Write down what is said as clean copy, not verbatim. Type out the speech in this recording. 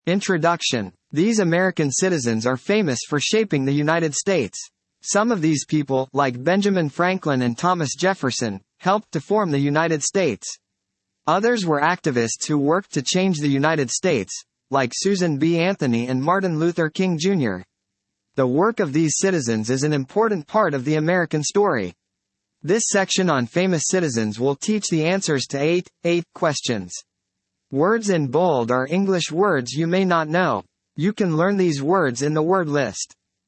Introduction. These American citizens are famous for shaping the United States. Some of these people, like Benjamin Franklin and Thomas Jefferson, helped to form the United States. Others were activists who worked to change the United States, like Susan B. Anthony and Martin Luther King Jr. The work of these citizens is an important part of the American story. This section on famous citizens will teach the answers to eight questions. Words in bold are English words you may not know. You can learn these words in the word list.